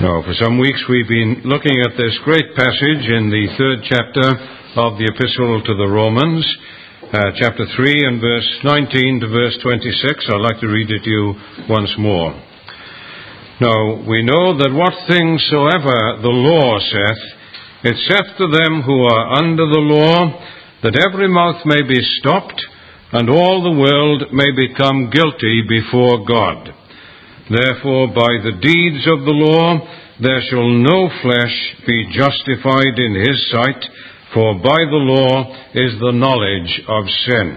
Now, for some weeks we've been looking at this great passage in the 3rd chapter of the Epistle to the Romans, chapter 3 and verse 19 to verse 26. I'd like to read it to you once more. Now, we know that what things soever the law saith, it saith to them who are under the law, that every mouth may be stopped, and all the world may become guilty before God. Therefore, by the deeds of the law, there shall no flesh be justified in his sight, for by the law is the knowledge of sin.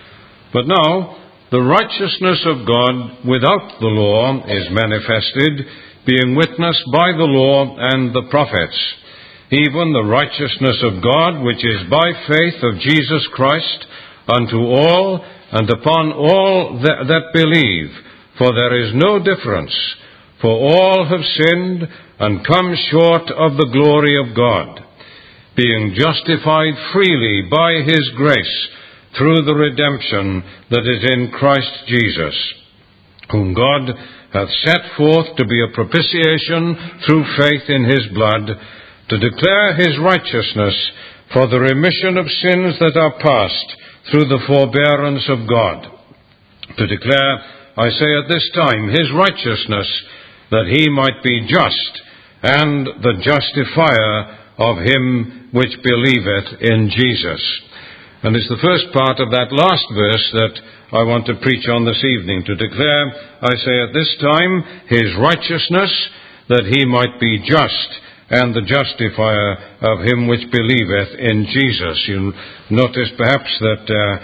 But now, the righteousness of God without the law is manifested, being witnessed by the law and the prophets, even the righteousness of God, which is by faith of Jesus Christ, unto all and upon all that believe. For there is no difference, for all have sinned and come short of the glory of God, being justified freely by his grace through the redemption that is in Christ Jesus, whom God hath set forth to be a propitiation through faith in his blood, to declare his righteousness for the remission of sins that are past through the forbearance of God, to declare, I say at this time, his righteousness, that he might be just, and the justifier of him which believeth in Jesus. And it's the first part of that last verse that I want to preach on this evening, to declare, I say at this time, his righteousness, that he might be just, and the justifier of him which believeth in Jesus. You notice perhaps that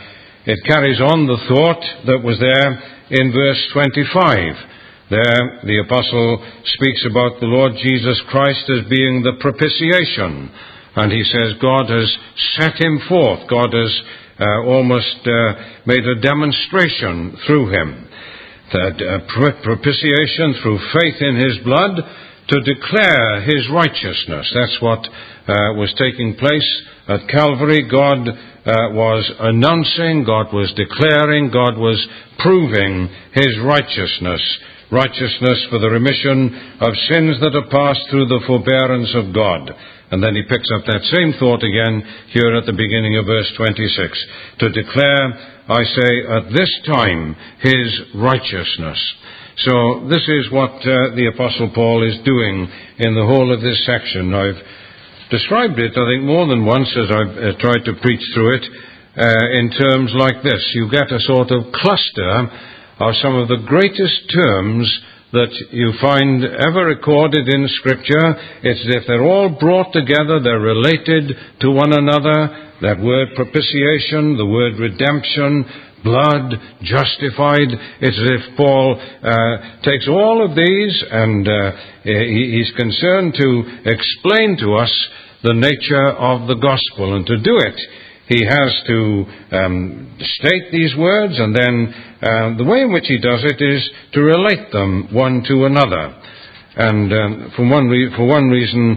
it carries on the thought that was there in verse 25. There, the apostle speaks about the Lord Jesus Christ as being the propitiation. And he says God has set him forth. God has almost made a demonstration through him. That propitiation through faith in his blood to declare his righteousness. That's what was taking place at Calvary. God was announcing, God was declaring, God was proving his righteousness. Righteousness for the remission of sins that are passed through the forbearance of God. And then he picks up that same thought again here at the beginning of verse 26. To declare, I say, at this time, his righteousness. So this is what the Apostle Paul is doing in the whole of this section. I've described it, I think, more than once as I've tried to preach through it in terms like this. You get a sort of cluster of some of the greatest terms that you find ever recorded in Scripture. It's as if they're all brought together, they're related to one another. That word propitiation, the word redemption, blood, justified. It's as if Paul takes all of these and he's concerned to explain to us the nature of the gospel. And to do it, he has to state these words, and then the way in which he does it is to relate them one to another. And for one reason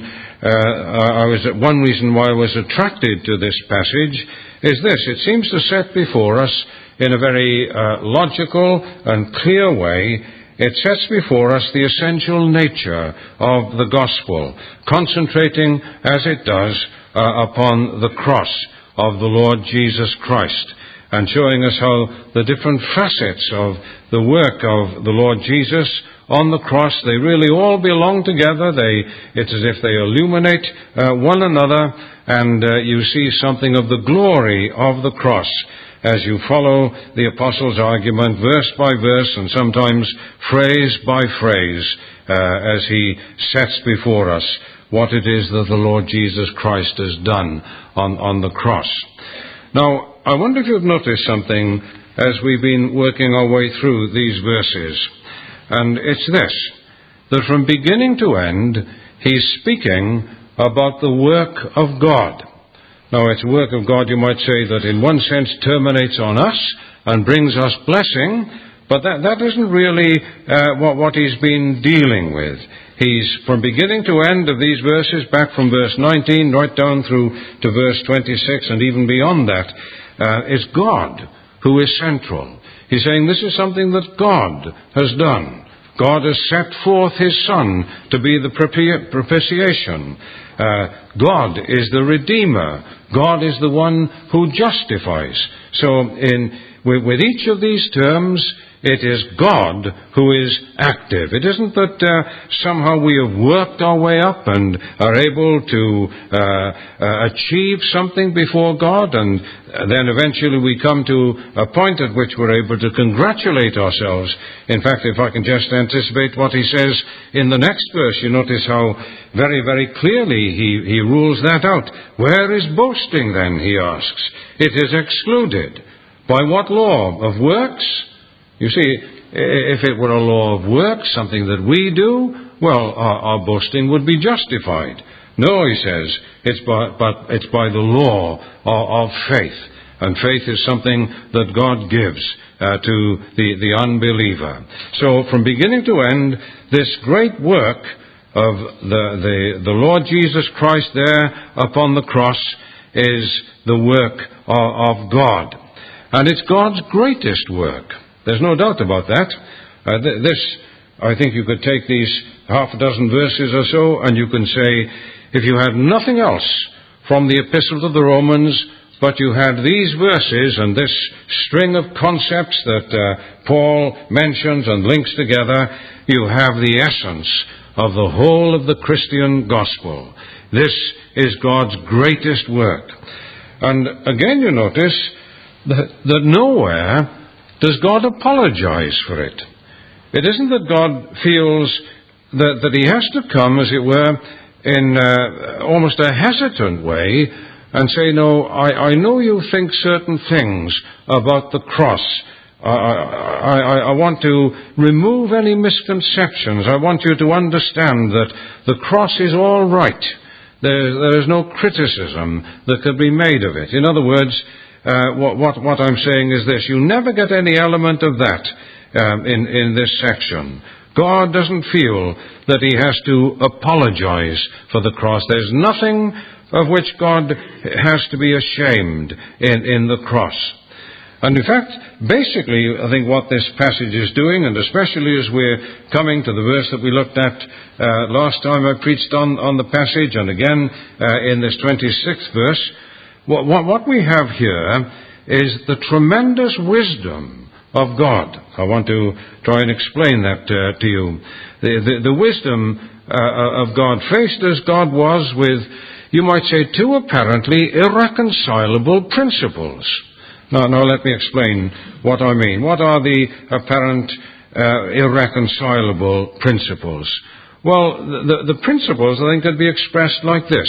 why I was attracted to this passage is this: it seems to set before us in a very logical and clear way. It sets before us the essential nature of the gospel, concentrating as it does upon the cross of the Lord Jesus Christ, and showing us how the different facets of the work of the Lord Jesus on the cross, they really all belong together. It's as if they illuminate one another, and you see something of the glory of the cross as you follow the apostle's argument verse by verse, and sometimes phrase by phrase, as he sets before us what it is that the Lord Jesus Christ has done on the cross. Now, I wonder if you've noticed something as we've been working our way through these verses. And it's this: that from beginning to end, he's speaking about the work of God. Now, it's a work of God, you might say, that in one sense terminates on us and brings us blessing, but that isn't really what he's been dealing with. He's, from beginning to end of these verses, back from verse 19 right down through to verse 26 and even beyond that, it's God who is central. He's saying this is something that God has done. God has set forth His Son to be the propitiation. God is the Redeemer. God is the one who justifies. So with each of these terms, it is God who is active. It isn't that somehow we have worked our way up and are able to achieve something before God, and then eventually we come to a point at which we're able to congratulate ourselves. In fact, if I can just anticipate what he says in the next verse, you notice how very, very clearly he rules that out. Where is boasting then, he asks? It is excluded. By what law? Of works? You see, if it were a law of works, something that we do, well, our boasting would be justified. No, he says, it's by the law of faith. And faith is something that God gives to the unbeliever. So from beginning to end, this great work of the Lord Jesus Christ there upon the cross is the work of God. And it's God's greatest work. There's no doubt about that. I think you could take these half a dozen verses or so, and you can say, if you had nothing else from the Epistle to the Romans, but you had these verses and this string of concepts that Paul mentions and links together, you have the essence of the whole of the Christian gospel. This is God's greatest work. And again, you notice that nowhere does God apologize for it. It isn't that God feels that he has to come, as it were, in almost a hesitant way and say, no, I know you think certain things about the cross. I want to remove any misconceptions. I want you to understand that the cross is all right. There is no criticism that could be made of it. In other words, what I'm saying is this: you never get any element of that in this section. God doesn't feel that he has to apologize for the cross. There's nothing of which God has to be ashamed in the cross. And in fact, basically, I think what this passage is doing, and especially as we're coming to the verse that we looked at last time I preached on the passage, and again in this 26th verse, what we have here is the tremendous wisdom of God. I want to try and explain that to you. The wisdom of God, faced as God was with, you might say, two apparently irreconcilable principles. Now let me explain what I mean. What are the apparent irreconcilable principles? Well, the principles, I think, could be expressed like this.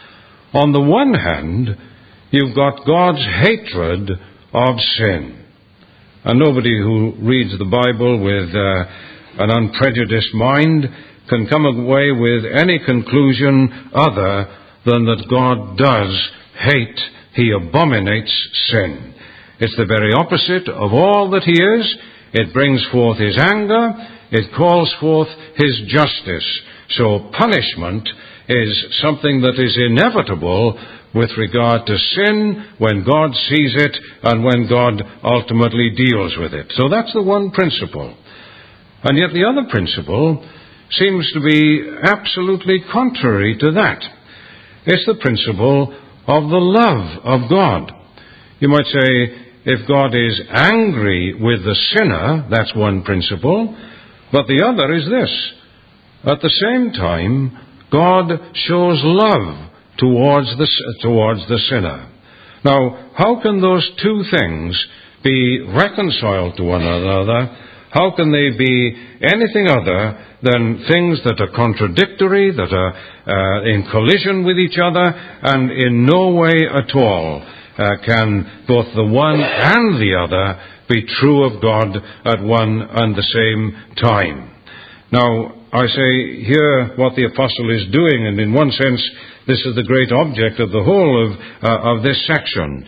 On the one hand, you've got God's hatred of sin. And nobody who reads the Bible with an unprejudiced mind can come away with any conclusion other than that God does hate, he abominates sin. It's the very opposite of all that he is. It brings forth his anger. It calls forth his justice. So punishment is something that is inevitable with regard to sin when God sees it and when God ultimately deals with it. So that's the one principle. And yet the other principle seems to be absolutely contrary to that. It's the principle of the love of God. You might say, if God is angry with the sinner, that's one principle. But the other is this: at the same time, God shows love towards the sinner. Now, how can those two things be reconciled to one another? How can they be anything other than things that are contradictory, that are in collision with each other, and in no way at all can both the one and the other be true of God at one and the same time? Now, I say here what the apostle is doing, and in one sense, this is the great object of the whole of this section.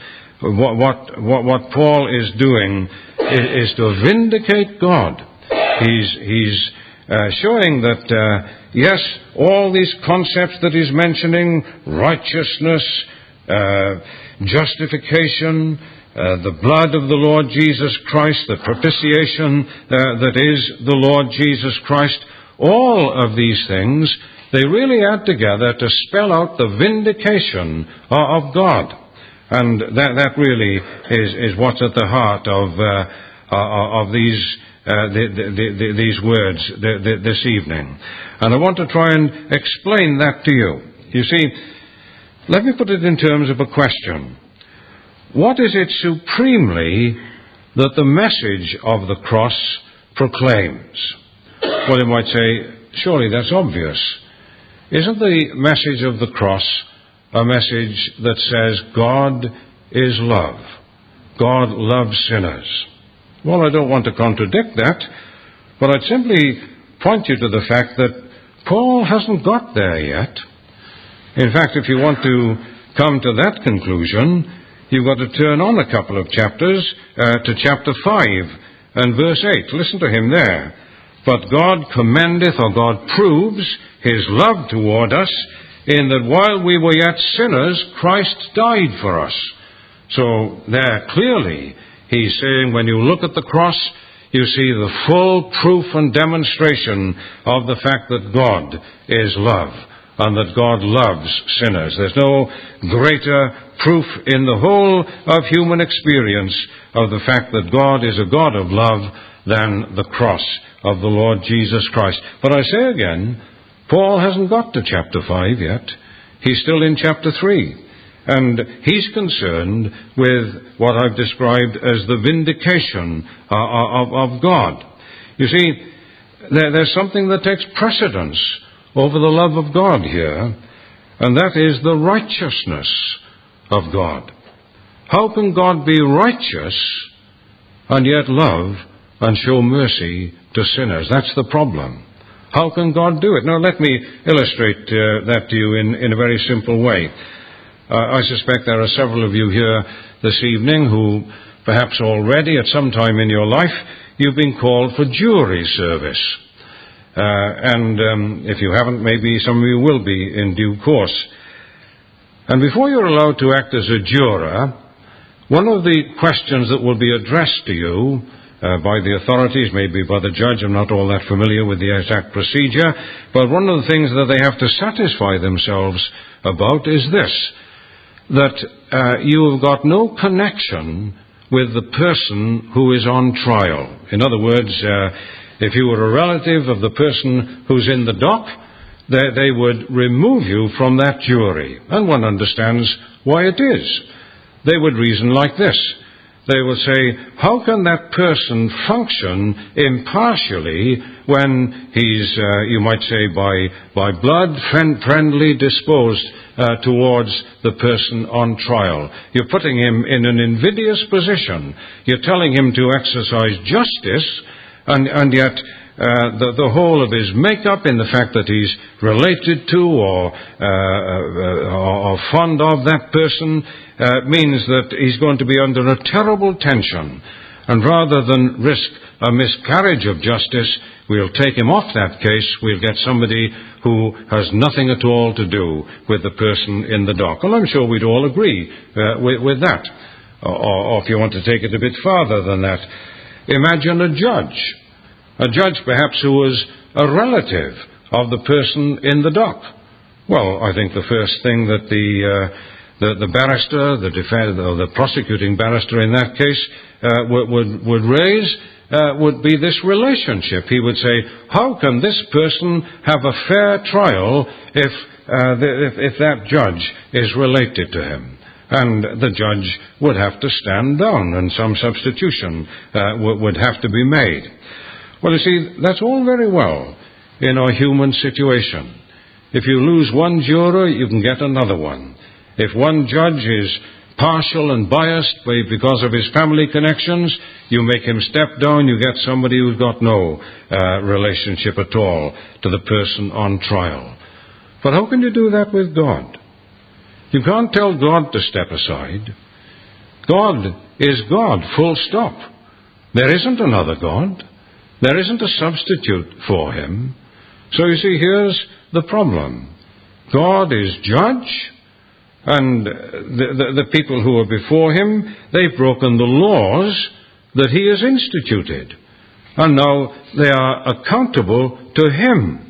What Paul is doing is to vindicate God. He's showing that, yes, all these concepts that he's mentioning, righteousness, justification, the blood of the Lord Jesus Christ, the propitiation that is the Lord Jesus Christ, all of these things, they really add together to spell out the vindication of God. And that really is what's at the heart of these words this evening. And I want to try and explain that to you. You see, let me put it in terms of a question. What is it supremely that the message of the cross proclaims? Well, you might say, surely that's obvious. Isn't the message of the cross a message that says God is love? God loves sinners. Well, I don't want to contradict that, but I'd simply point you to the fact that Paul hasn't got there yet. In fact, if you want to come to that conclusion, you've got to turn on a couple of chapters to chapter 5 and verse 8. Listen to him there. But God commendeth, or God proves, his love toward us, in that while we were yet sinners, Christ died for us. So there clearly he's saying when you look at the cross, you see the full proof and demonstration of the fact that God is love and that God loves sinners. There's no greater proof in the whole of human experience of the fact that God is a God of love than the cross of the Lord Jesus Christ. But I say again, Paul hasn't got to chapter 5 yet. He's still in chapter 3. And he's concerned with what I've described as the vindication of God. You see, there's something that takes precedence over the love of God here, and that is the righteousness of God. How can God be righteous and yet love and show mercy to sinners? That's the problem. How can God do it? Now, let me illustrate that to you in a very simple way. I suspect there are several of you here this evening who, perhaps already at some time in your life, you've been called for jury service. And if you haven't, maybe some of you will be in due course. And before you're allowed to act as a juror, one of the questions that will be addressed to you by the authorities, maybe by the judge, I'm not all that familiar with the exact procedure, but one of the things that they have to satisfy themselves about is this, that you have got no connection with the person who is on trial. In other words, if you were a relative of the person who's in the dock, they would remove you from that jury. And one understands why it is. They would reason like this. They would say, how can that person function impartially when he's, you might say, by blood, friendly disposed towards the person on trial? You're putting him in an invidious position. You're telling him to exercise justice, and yet the whole of his makeup in the fact that he's related to or fond of that person means that he's going to be under a terrible tension. And rather than risk a miscarriage of justice, we'll take him off that case. We'll get somebody who has nothing at all to do with the person in the dock. Well, I'm sure we'd all agree with that. Or if you want to take it a bit farther than that, imagine a judge perhaps who was a relative of the person in the dock. Well, I think the first thing that the barrister, the defense, or the prosecuting barrister in that case, would raise would be this relationship. He would say, how can this person have a fair trial if that judge is related to him? And the judge would have to stand down, and some substitution would have to be made. Well, you see, that's all very well in our human situation. If you lose one juror, you can get another one. If one judge is partial and biased because of his family connections, you make him step down, you get somebody who's got no relationship at all to the person on trial. But how can you do that with God? You can't tell God to step aside. God is God, full stop. There isn't another God. There isn't a substitute for him. So you see, here's the problem. God is judge, And the people who are before him, they've broken the laws that he has instituted. And now they are accountable to him.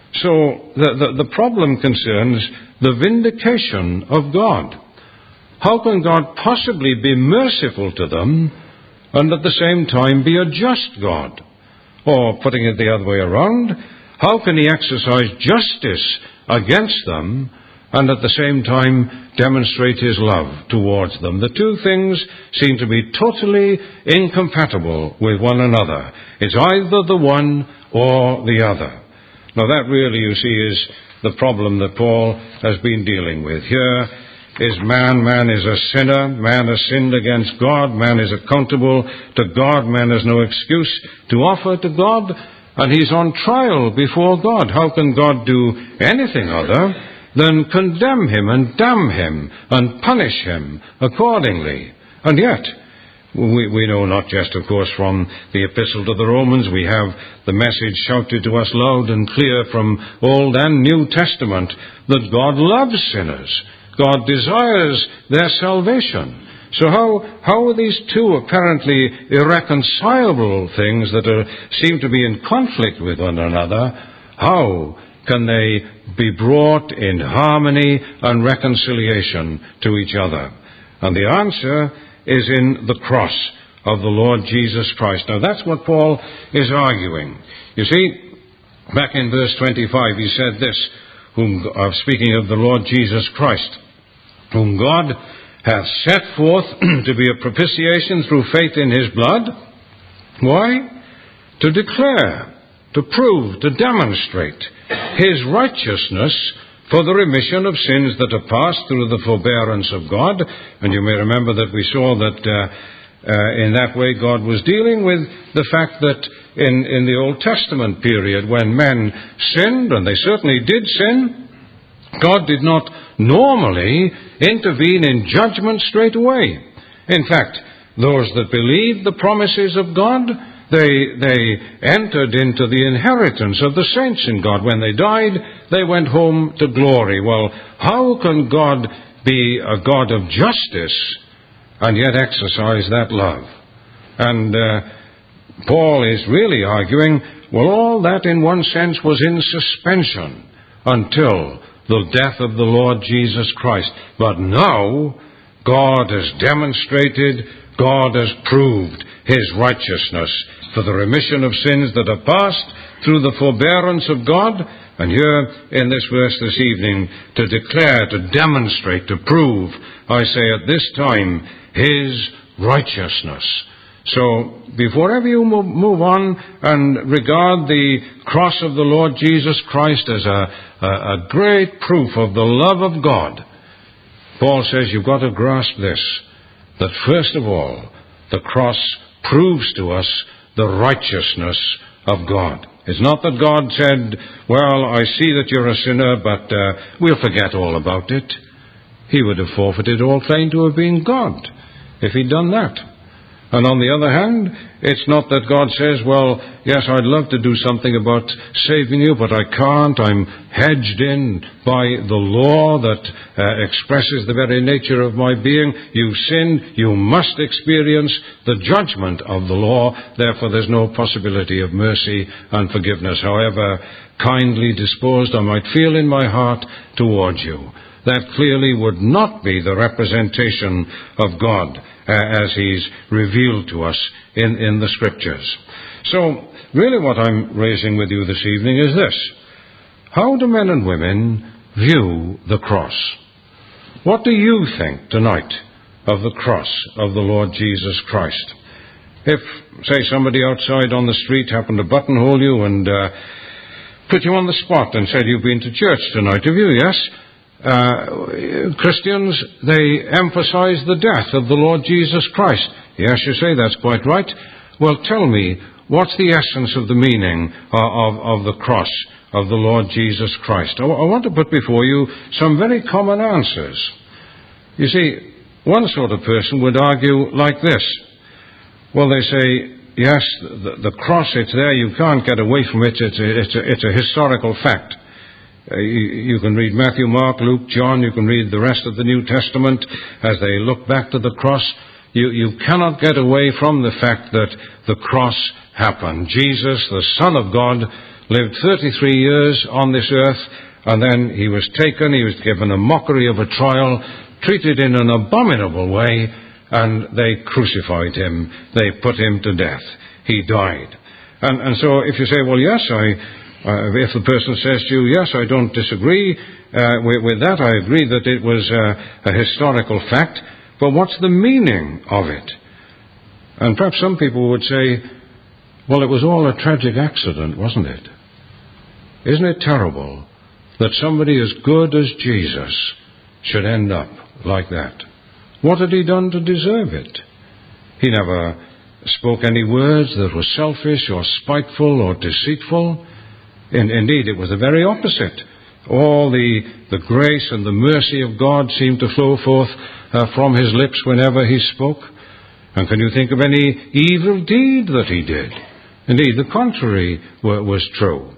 So the problem concerns the vindication of God. How can God possibly be merciful to them and at the same time be a just God? Or, putting it the other way around, how can he exercise justice against them and at the same time demonstrate his love towards them? The two things seem to be totally incompatible with one another. It's either the one or the other. Now that really, you see, is the problem that Paul has been dealing with. Here is man. Man is a sinner. Man has sinned against God. Man is accountable to God. Man has no excuse to offer to God. And he's on trial before God. How can God do anything other than condemn him and damn him and punish him accordingly? And yet, we know not just, of course, from the Epistle to the Romans, we have the message shouted to us loud and clear from Old and New Testament that God loves sinners. God desires their salvation. So how are these two apparently irreconcilable things that seem to be in conflict with one another, how can they be brought in harmony and reconciliation to each other? And the answer is in the cross of the Lord Jesus Christ. Now that's what Paul is arguing. You see, back in verse 25 he said this, speaking of the Lord Jesus Christ, whom God hath set forth to be a propitiation through faith in his blood. Why? To declare, to prove, to demonstrate his righteousness for the remission of sins that are past through the forbearance of God. And you may remember that we saw that in that way God was dealing with the fact that in the Old Testament period, when men sinned, and they certainly did sin, God did not normally intervene in judgment straight away. In fact, those that believed the promises of God, they entered into the inheritance of the saints in God. When they died, they went home to glory. Well, how can God be a God of justice and yet exercise that love? And Paul is really arguing, well, all that in one sense was in suspension until the death of the Lord Jesus Christ. But now, God has demonstrated, God has proved his righteousness for the remission of sins that are past through the forbearance of God. And here in this verse this evening, to declare, to demonstrate, to prove, I say at this time, his righteousness. So, before ever you move on and regard the cross of the Lord Jesus Christ as a great proof of the love of God, Paul says you've got to grasp this, that first of all, the cross proves to us the righteousness of God. It's not that God said, well, I see that you're a sinner, but we'll forget all about it. He would have forfeited all claim to have been God if he'd done that. And on the other hand, it's not that God says, well, yes, I'd love to do something about saving you, but I can't. I'm hedged in by the law that expresses the very nature of my being. You've sinned. You must experience the judgment of the law. Therefore, there's no possibility of mercy and forgiveness, however kindly disposed I might feel in my heart towards you. That clearly would not be the representation of God as he's revealed to us in the Scriptures. So, really what I'm raising with you this evening is this. How do men and women view the cross? What do you think tonight of the cross of the Lord Jesus Christ? If, say, somebody outside on the street happened to buttonhole you and put you on the spot and said, you've been to church tonight, have you? Yes? Christians, they emphasize the death of the Lord Jesus Christ. Yes, you say, that's quite right. Well, tell me, what's the essence of the meaning of the cross of the Lord Jesus Christ? I want to put before you some very common answers. You see, one sort of person would argue like this. Well, they say, yes, the cross, it's there, you can't get away from it, it's a historical fact. You can read Matthew, Mark, Luke, John. You can read the rest of the New Testament as they look back to the cross. You cannot get away from the fact that the cross happened. Jesus, the Son of God, lived 33 years on this earth, and then he was taken, he was given a mockery of a trial, treated in an abominable way, and they crucified him. They put him to death. He died. And so if you say, well, yes, if the person says to you, yes, I don't disagree with that, I agree that it was a historical fact, but what's the meaning of it? And perhaps some people would say, well, it was all a tragic accident, wasn't it? Isn't it terrible that somebody as good as Jesus should end up like that? What had he done to deserve it? He never spoke any words that were selfish or spiteful or deceitful. Indeed, it was the very opposite. All the grace and the mercy of God seemed to flow forth from his lips whenever he spoke. And can you think of any evil deed that he did? Indeed, the contrary was true.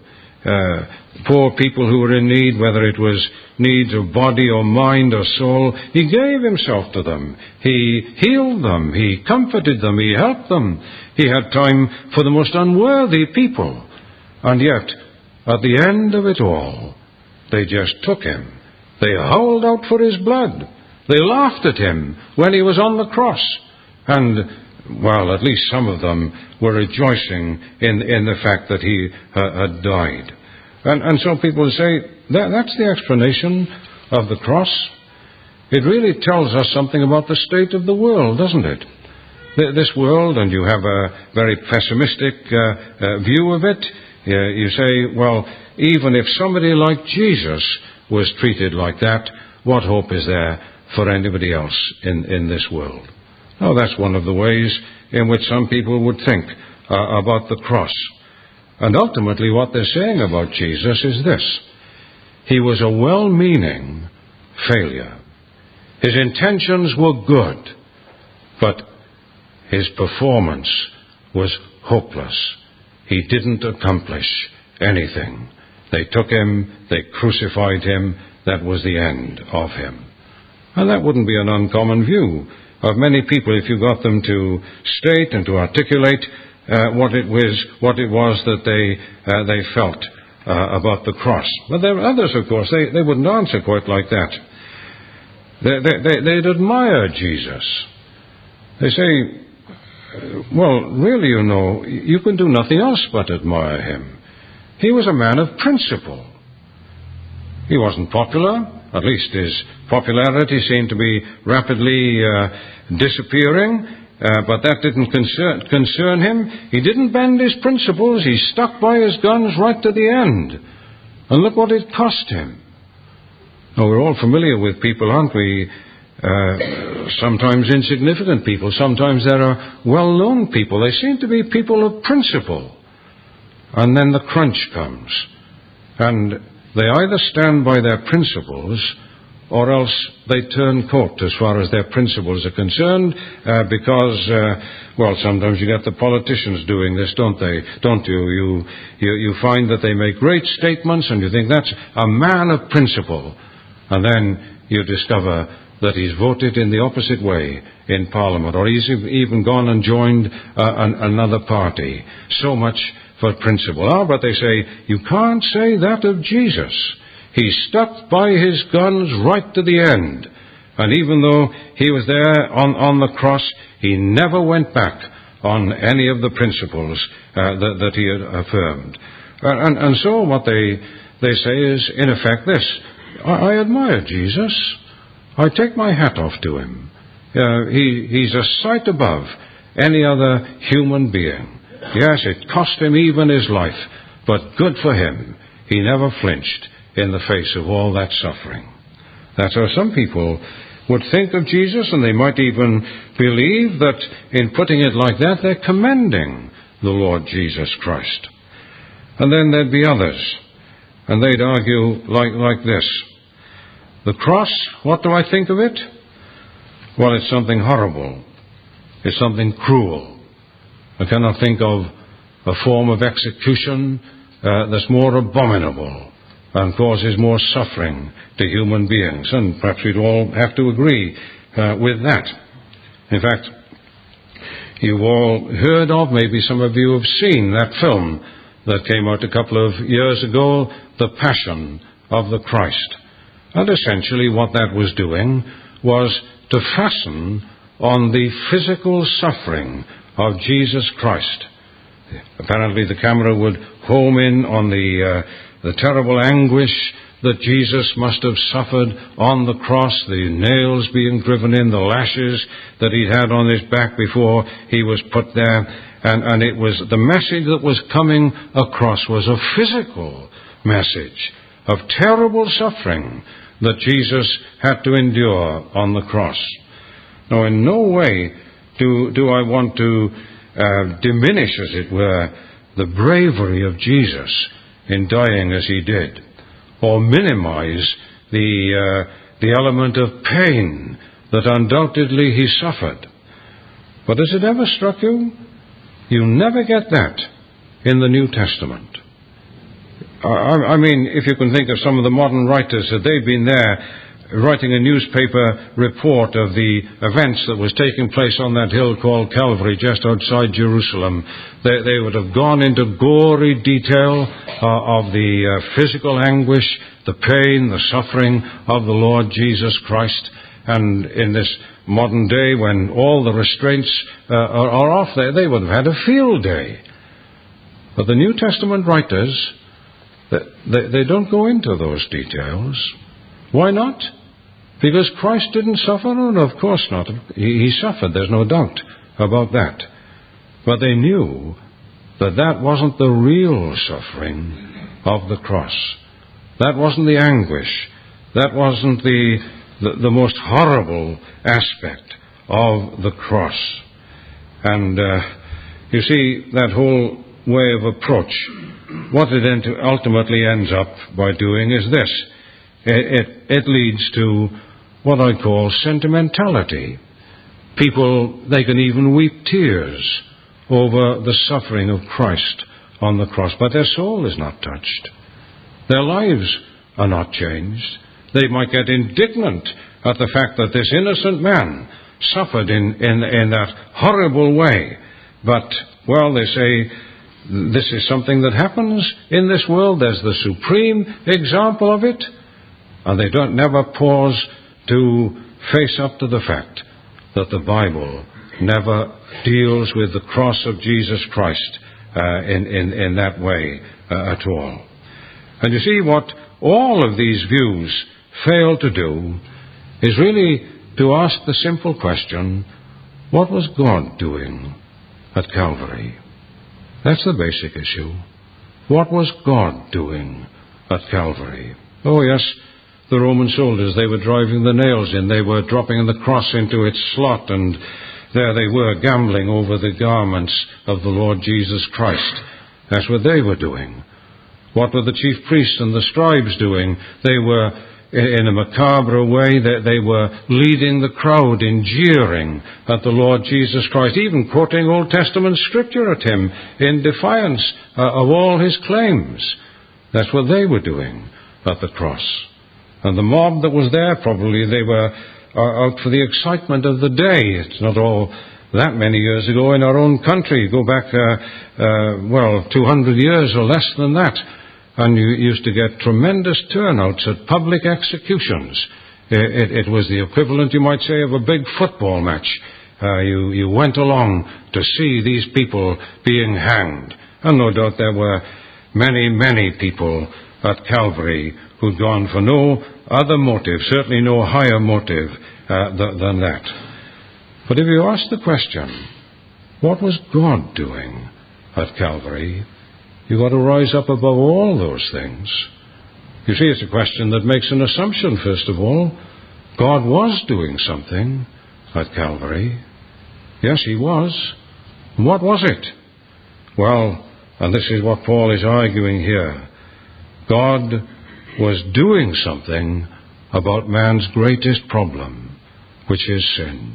Poor people who were in need, whether it was needs of body or mind or soul, he gave himself to them. He healed them. He comforted them. He helped them. He had time for the most unworthy people. And yet, at the end of it all, they just took him. They howled out for his blood. They laughed at him when he was on the cross. And, well, at least some of them were rejoicing in the fact that he had died. And so people say, that's the explanation of the cross. It really tells us something about the state of the world, doesn't it? This world, and you have a very pessimistic view of it. You say, well, even if somebody like Jesus was treated like that, what hope is there for anybody else in this world? Oh, that's one of the ways in which some people would think about the cross. And ultimately what they're saying about Jesus is this: he was a well-meaning failure. His intentions were good, but his performance was hopeless. He didn't accomplish anything. They took him, they crucified him, that was the end of him. And that wouldn't be an uncommon view of many people if you got them to state and to articulate what it was that they felt about the cross. But there are others, of course, they wouldn't answer quite like that. They'd admire Jesus. They say, well, really, you know, you can do nothing else but admire him. He was a man of principle. He wasn't popular. At least his popularity seemed to be rapidly disappearing, but that didn't concern him. He didn't bend his principles. He stuck by his guns right to the end. And look what it cost him. Now, we're all familiar with people, aren't we? Sometimes insignificant people. Sometimes there are well-known people. They seem to be people of principle. And then the crunch comes. And they either stand by their principles or else they turn coat as far as their principles are concerned because, well, sometimes you get the politicians doing this, don't they? Don't you? You find that they make great statements and you think that's a man of principle. And then you discover that he's voted in the opposite way in Parliament, or he's even gone and joined another party. So much for principle. But they say, you can't say that of Jesus. He stuck by his guns right to the end. And even though he was there on the cross, he never went back on any of the principles that he had affirmed. And so what they say is, in effect, this: I admire Jesus. I take my hat off to him. He's a sight above any other human being. Yes, it cost him even his life, but good for him. He never flinched in the face of all that suffering. That's how some people would think of Jesus, and they might even believe that in putting it like that, they're commending the Lord Jesus Christ. And then there'd be others, and they'd argue like this: the cross, what do I think of it? Well, it's something horrible. It's something cruel. I cannot think of a form of execution that's more abominable and causes more suffering to human beings. And perhaps we'd all have to agree with that. In fact, you've all heard of, maybe some of you have seen that film that came out a couple of years ago, The Passion of the Christ. And essentially what that was doing was to fasten on the physical suffering of Jesus Christ. Apparently the camera would home in on the terrible anguish that Jesus must have suffered on the cross, the nails being driven in, the lashes that he'd had on his back before he was put there. And it was the message that was coming across was a physical message of terrible suffering that Jesus had to endure on the cross. Now, in no way do I want to diminish, as it were, the bravery of Jesus in dying as he did, or minimize the element of pain that undoubtedly he suffered. But has it ever struck you? You never get that in the New Testament. I mean, if you can think of some of the modern writers, had they been there writing a newspaper report of the events that was taking place on that hill called Calvary just outside Jerusalem, they would have gone into gory detail of the physical anguish, the pain, the suffering of the Lord Jesus Christ. And in this modern day, when all the restraints are off there, they would have had a field day. But the New Testament writers, they don't go into those details. Why not? Because Christ didn't suffer? No, of course not. He suffered, there's no doubt about that. But they knew that that wasn't the real suffering of the cross. That wasn't the anguish. That wasn't the most horrible aspect of the cross. And you see, that whole way of approach, what it ultimately ends up by doing is this. It leads to what I call sentimentality. People, they can even weep tears over the suffering of Christ on the cross, but their soul is not touched. Their lives are not changed. They might get indignant at the fact that this innocent man suffered in that horrible way. But, well, they say, this is something that happens in this world. There's the supreme example of it. And they don't never pause to face up to the fact that the Bible never deals with the cross of Jesus Christ in that way at all. And you see, what all of these views fail to do is really to ask the simple question, what was God doing at Calvary? That's the basic issue. What was God doing at Calvary? Oh yes, the Roman soldiers, they were driving the nails in, they were dropping the cross into its slot, and there they were gambling over the garments of the Lord Jesus Christ. That's what they were doing. What were the chief priests and the scribes doing? They were, in a macabre way, they were leading the crowd in jeering at the Lord Jesus Christ, even quoting Old Testament scripture at him in defiance of all his claims. That's what they were doing at the cross. And the mob that was there, probably they were out for the excitement of the day. It's not all that many years ago in our own country. Go back, 200 years or less than that. And you used to get tremendous turnouts at public executions. It was the equivalent, you might say, of a big football match. You went along to see these people being hanged. And no doubt there were many, many people at Calvary who'd gone for no other motive, certainly no higher motive than that. But if you ask the question, what was God doing at Calvary? You've got to rise up above all those things. You see, it's a question that makes an assumption, first of all. God was doing something at Calvary. Yes, he was. And what was it? Well, and this is what Paul is arguing here. God was doing something about man's greatest problem, which is sin.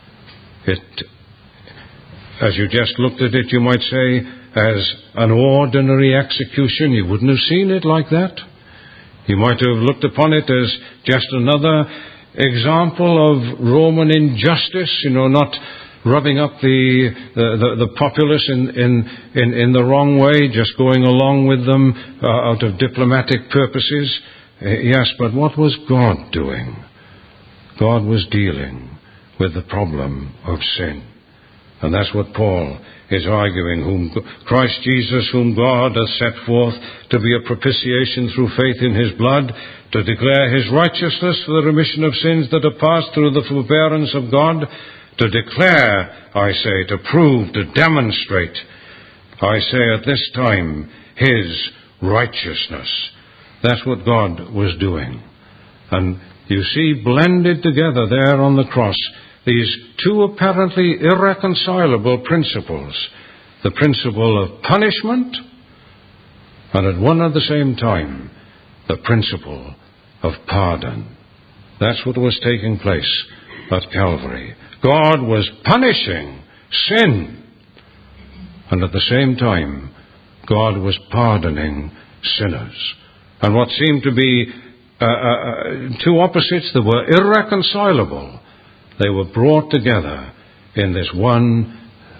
As you just looked at it, you might say, as an ordinary execution, you wouldn't have seen it like that. You might have looked upon it as just another example of Roman injustice, not rubbing up the populace in the wrong way, just going along with them out of diplomatic purposes. Yes, but what was God doing? God was dealing with the problem of sin. And that's what Paul is arguing, whom Christ Jesus, whom God hath set forth to be a propitiation through faith in his blood, to declare his righteousness for the remission of sins that are passed through the forbearance of God, to declare, I say, to prove, to demonstrate, I say at this time, his righteousness. That's what God was doing. And you see, blended together there on the cross, these two apparently irreconcilable principles. The principle of punishment, and at one and the same time, the principle of pardon. That's what was taking place at Calvary. God was punishing sin, and at the same time, God was pardoning sinners. And what seemed to be two opposites that were irreconcilable, they were brought together in this one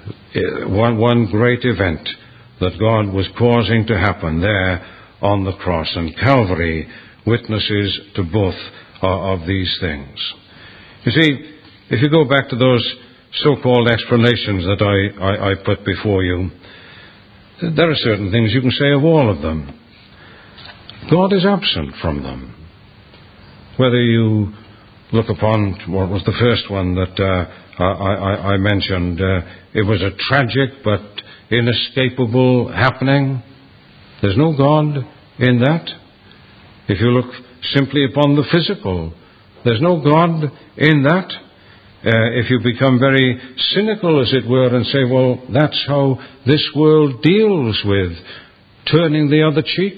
great event that God was causing to happen there on the cross. And Calvary witnesses to both of these things. You see, if you go back to those so-called explanations that I put before you, there are certain things you can say of all of them. God is absent from them. Whether you look upon what was the first one that I mentioned, it was a tragic but inescapable happening. There's no God in that. If you look simply upon the physical, there's no God in that. If you become very cynical, as it were, and say, well, that's how this world deals with turning the other cheek,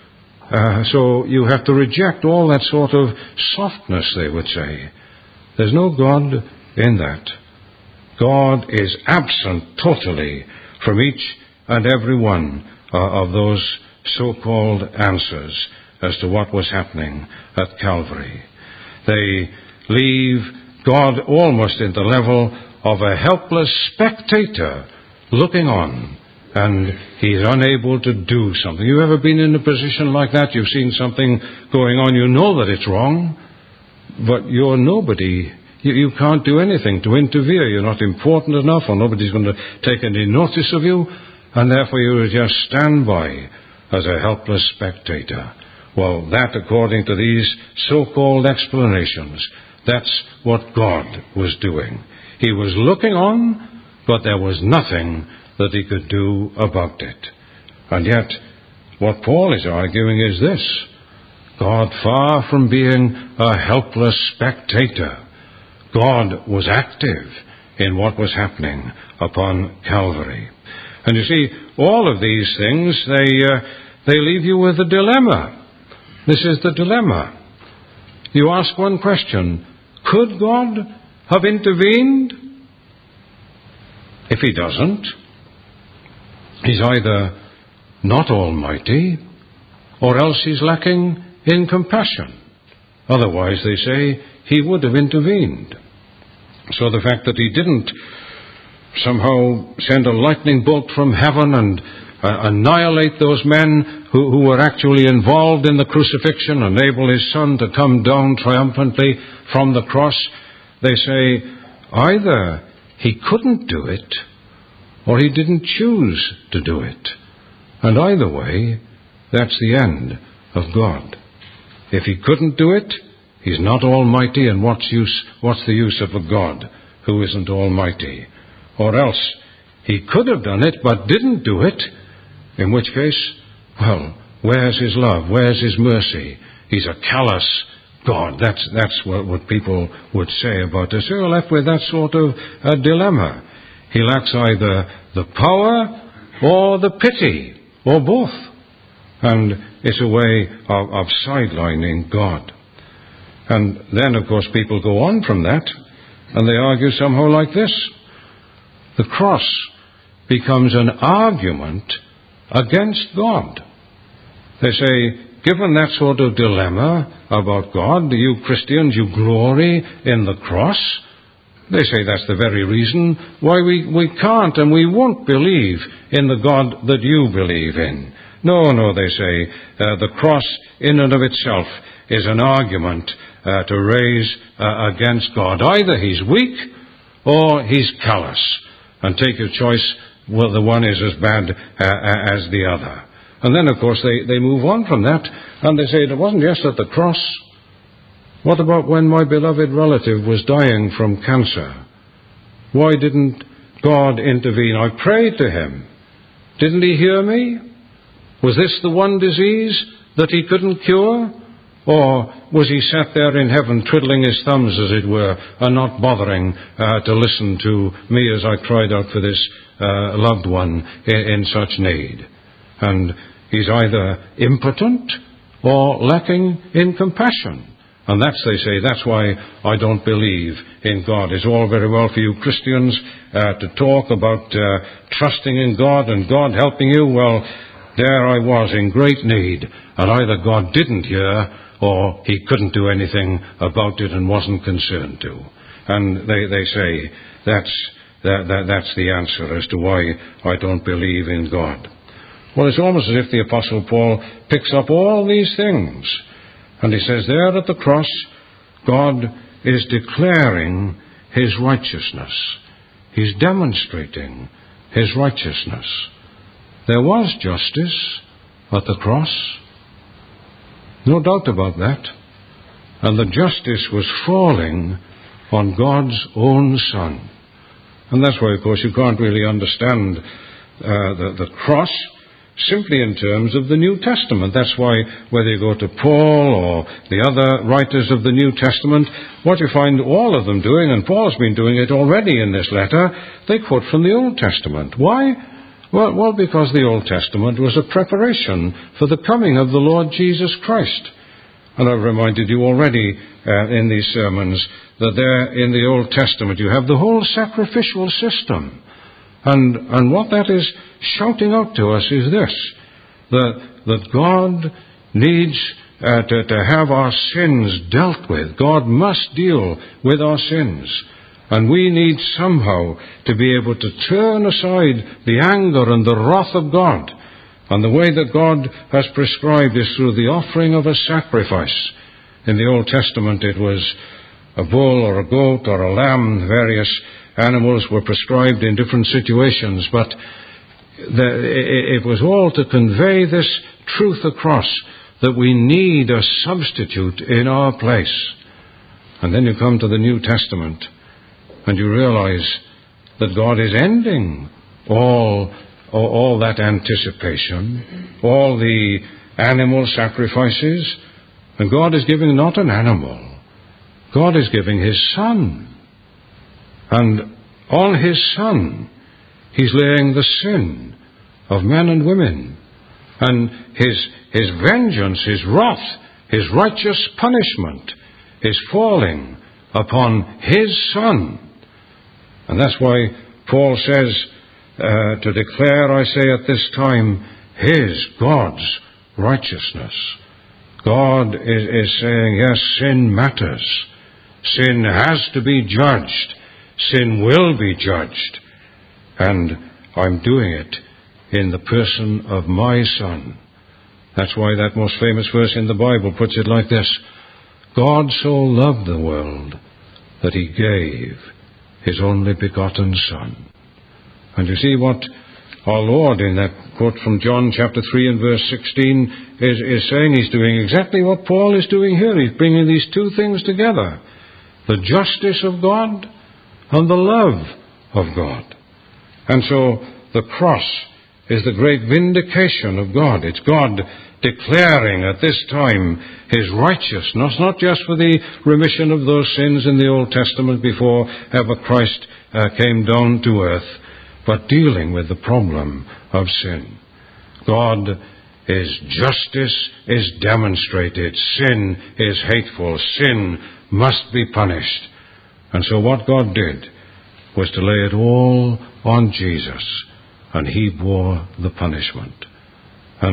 so you have to reject all that sort of softness, they would say. There's no God in that. God is absent totally from each and every one of those so-called answers as to what was happening at Calvary. They leave God almost in the level of a helpless spectator looking on, and he's unable to do something. You ever been in a position like that? You've seen something going on, you know that it's wrong, but you're nobody. You can't do anything to interfere. You're not important enough, or nobody's going to take any notice of you, and therefore you just stand by as a helpless spectator. Well, that, according to these so-called explanations, that's what God was doing. He was looking on, but there was nothing that he could do about it. And yet, what Paul is arguing is this: God, far from being a helpless spectator, God was active in what was happening upon Calvary. And you see, all of these things, they leave you with a dilemma. This is the dilemma. You ask one question: could God have intervened? If he doesn't, he's either not almighty, or else he's lacking in compassion. Otherwise, they say, he would have intervened. So the fact that he didn't somehow send a lightning bolt from heaven and annihilate those men who were actually involved in the crucifixion, enable his son to come down triumphantly from the cross, they say either he couldn't do it or he didn't choose to do it. And either way, that's the end of God. If he couldn't do it, he's not almighty, and what's the use of a God who isn't almighty? Or else, he could have done it, but didn't do it, in which case, well, where's his love? Where's his mercy? He's a callous God. That's what people would say about us. We're left with that sort of a dilemma. He lacks either the power or the pity, or both. And it's a way of sidelining God. And then, of course, people go on from that, and they argue somehow like this: the cross becomes an argument against God. They say, given that sort of dilemma about God, you Christians, you glory in the cross. They say that's the very reason why we can't and we won't believe in the God that you believe in. No, they say, the cross in and of itself is an argument to raise against God. Either he's weak or he's callous. And take your choice, well, the one is as bad as the other. And then, of course, they move on from that, and they say, it wasn't just at the cross. What about when my beloved relative was dying from cancer? Why didn't God intervene? I prayed to him. Didn't he hear me? Was this the one disease that he couldn't cure? Or was he sat there in heaven twiddling his thumbs, as it were, and not bothering to listen to me as I cried out for this loved one in such need? And he's either impotent or lacking in compassion. And that's, they say, that's why I don't believe in God. It's all very well for you Christians to talk about trusting in God and God helping you. Well, there I was in great need, and either God didn't hear or he couldn't do anything about it and wasn't concerned to. And they say that's the answer as to why I don't believe in God. Well, it's almost as if the Apostle Paul picks up all these things, and he says there at the cross, God is declaring his righteousness. He's demonstrating his righteousness. There was justice at the cross. No doubt about that. And the justice was falling on God's own Son. And that's why, of course, you can't really understand the cross simply in terms of the New Testament. That's why whether you go to Paul or the other writers of the New Testament, what you find all of them doing, and Paul's been doing it already in this letter, they quote from the Old Testament. Why? Well, because the Old Testament was a preparation for the coming of the Lord Jesus Christ. And I've reminded you already in these sermons that there in the Old Testament you have the whole sacrificial system. And what that is shouting out to us is this, that God needs to have our sins dealt with. God must deal with our sins. And we need somehow to be able to turn aside the anger and the wrath of God. And the way that God has prescribed is through the offering of a sacrifice. In the Old Testament it was a bull or a goat or a lamb. Various animals were prescribed in different situations, but it was all to convey this truth across, that we need a substitute in our place. And then you come to the New Testament, and you realize that God is ending all that anticipation, all the animal sacrifices, and God is giving not an animal. God is giving his Son. And on his Son, he's laying the sin of men and women. And his vengeance, his wrath, his righteous punishment is falling upon his Son. And that's why Paul says, to declare, I say at this time, God's righteousness. God is saying, yes, sin matters. Sin has to be judged. Sin will be judged. And I'm doing it in the person of my Son. That's why that most famous verse in the Bible puts it like this: God so loved the world that he gave his only begotten Son. And you see what our Lord, in that quote from John chapter 3 and verse 16, is saying. He's doing exactly what Paul is doing here. He's bringing these two things together: the justice of God and the love of God. And so the cross is the great vindication of God. It's God declaring at this time his righteousness, not just for the remission of those sins in the Old Testament before ever Christ came down to earth, but dealing with the problem of sin. God's justice is demonstrated. Sin is hateful. Sin must be punished. And so what God did was to lay it all on Jesus, and he bore the punishment. And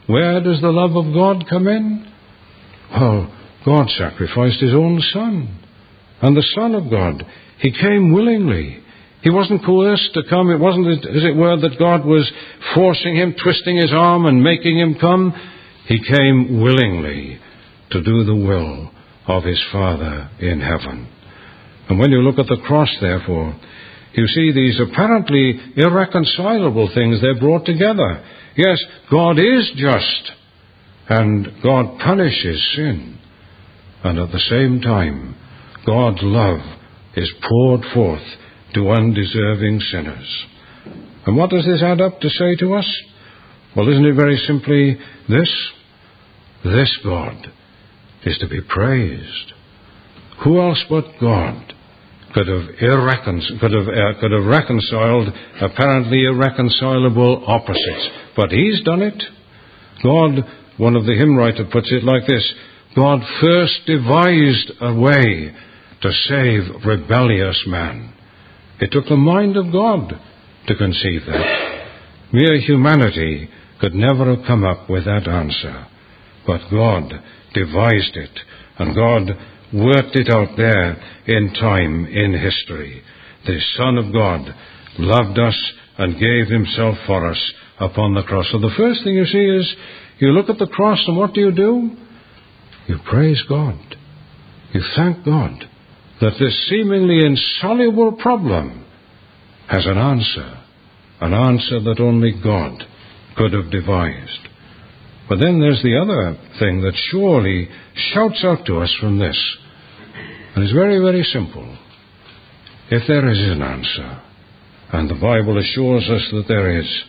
where does the love of God come in? Well, God sacrificed his own Son. And the Son of God, he came willingly. He wasn't coerced to come. It wasn't, as it were, that God was forcing him, twisting his arm and making him come. He came willingly to do the will of his Father in heaven. And when you look at the cross, therefore, you see these apparently irreconcilable things, they're brought together. Yes, God is just, and God punishes sin. And at the same time, God's love is poured forth to undeserving sinners. And what does this add up to say to us? Well, isn't it very simply this? This God is to be praised. Who else but God could have reconciled apparently irreconcilable opposites? But he's done it. God, one of the hymn writers puts it like this: God first devised a way to save rebellious man. It took the mind of God to conceive that. Mere humanity could never have come up with that answer. But God devised it, and God worked it out there in time, in history. The Son of God loved us and gave himself for us upon the cross. So the first thing you see is, you look at the cross, and what do? You praise God. You thank God that this seemingly insoluble problem has an answer that only God could have devised. But then there's the other thing that surely shouts out to us from this. And it's very, very simple. If there is an answer, and the Bible assures us that there is,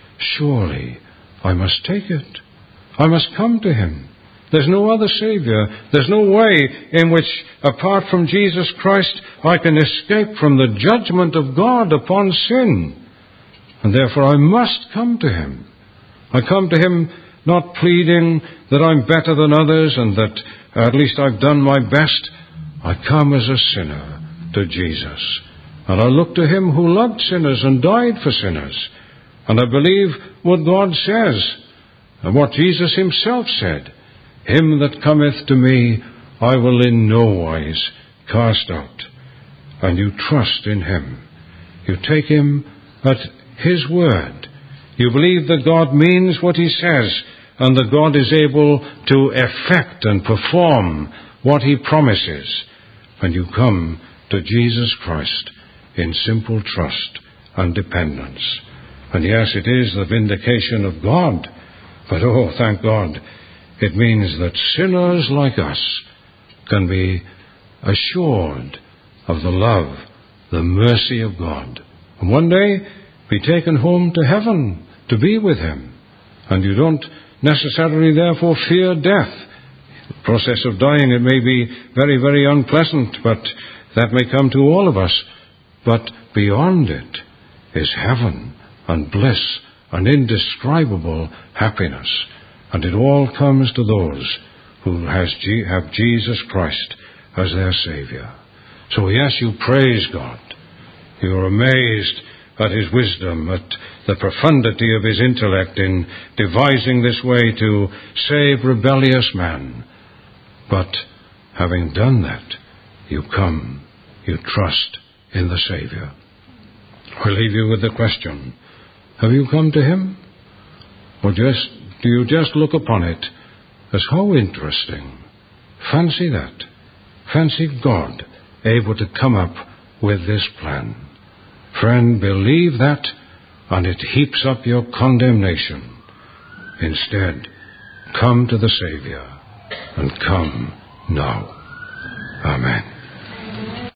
surely I must take it. I must come to him. There's no other Savior. There's no way in which, apart from Jesus Christ, I can escape from the judgment of God upon sin. And therefore I must come to him. I come to him not pleading that I'm better than others and that at least I've done my best. I come as a sinner to Jesus. And I look to him who loved sinners and died for sinners. And I believe what God says and what Jesus himself said. Him that cometh to me, I will in no wise cast out. And you trust in him. You take him at his word. You believe that God means what he says, and that God is able to effect and perform what he promises. And you come to Jesus Christ in simple trust and dependence. And yes, it is the vindication of God. But oh, thank God, it means that sinners like us can be assured of the love, the mercy of God. And one day be taken home to heaven to be with him. And you don't necessarily therefore fear death. The process of dying, it may be very, very unpleasant, but that may come to all of us. But beyond it is heaven and bliss and indescribable happiness. And it all comes to those who have Jesus Christ as their Savior. So yes, you praise God. You are amazed at his wisdom, at the profundity of his intellect in devising this way to save rebellious man. But having done that, you come, you trust in the Savior. I leave you with the question, have you come to him? Or do you just look upon it as how interesting? Fancy that. Fancy God able to come up with this plan. Friend, believe that, and it heaps up your condemnation. Instead, come to the Savior, and come now. Amen.